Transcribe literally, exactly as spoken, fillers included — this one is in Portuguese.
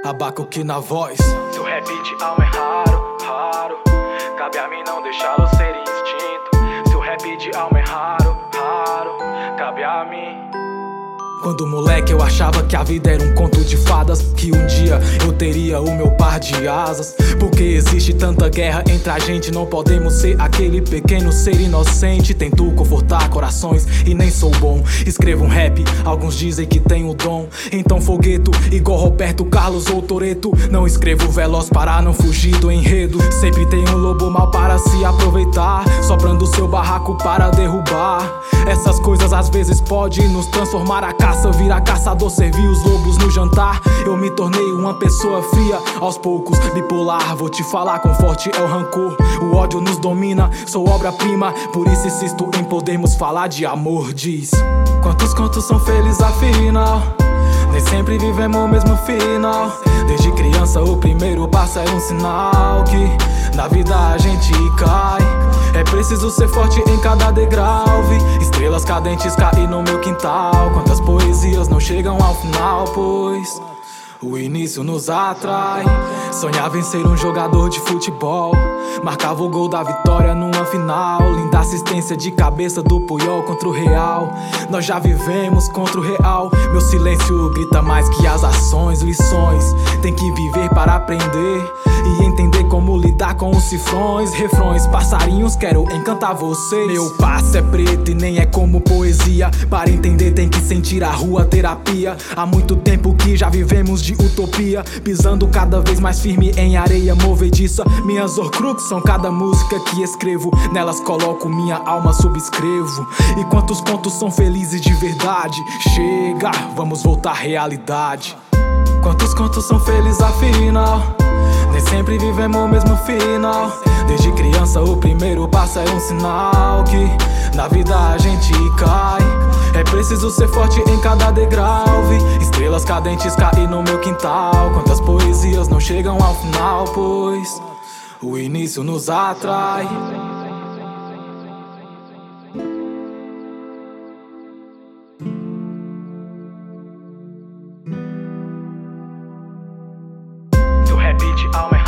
Abacuque na voz. Seu rap de alma é raro, raro. Cabe a mim não deixá-lo ser instinto. Seu rap de alma é raro, raro. Cabe a mim. Quando moleque eu achava que a vida era um conto de fadas, que um dia eu teria o meu par de asas. Porque existe tanta guerra entre a gente, não podemos ser aquele pequeno ser inocente. Tento confortar corações e nem sou bom. Escrevo um rap, alguns dizem que tenho dom. Então fogueto, igual Roberto Carlos ou Toretto. Não escrevo veloz para não fugir do enredo. Sempre tem um lobo mau para se aproveitar, soprando seu barraco para derrubar. Essas coisas às vezes podem nos transformar. A caça vira caçador, servir os lobos no jantar. Eu me tornei uma pessoa fria, aos poucos, bipolar. Vou te falar quão forte é o rancor. O ódio nos domina, sou obra-prima. Por isso insisto em podermos falar de amor. Diz: quantos contos são felizes afinal? Nem sempre vivemos o mesmo final. Desde criança o primeiro passo é um sinal que na vida a gente cai. É preciso ser forte em cada degrau. Vi estrelas cadentes cair no meu quintal. Quantas poesias não chegam ao final, pois o início nos atrai. Sonhava em ser um jogador de futebol, marcava o gol da vitória numa final. Linda assistência de cabeça do Puyol contra o Real. Nós já vivemos contra o Real. Meu silêncio grita mais que as ações. Lições tem que viver para aprender e entender como lidar com os cifrões. Refrões, passarinhos, quero encantar vocês. Meu passo é preto e nem é como poesia. Para entender tem que sentir a rua, terapia. Há muito tempo que já vivemos de utopia, pisando cada vez mais firme em areia movediça. Minhas horcruxes são cada música que escrevo. Nelas coloco minha alma, subscrevo. E quantos contos são felizes de verdade? Chega, vamos voltar à realidade. Quantos contos são felizes afinal? Nem sempre vivemos o mesmo final. Desde criança o primeiro passo é um sinal que na vida a gente cai. É preciso ser forte em cada degrau. Vi estrelas cadentes cair no meu quintal. Quantas poesias não chegam ao final, pois o início nos atrai. Seu rap de alma é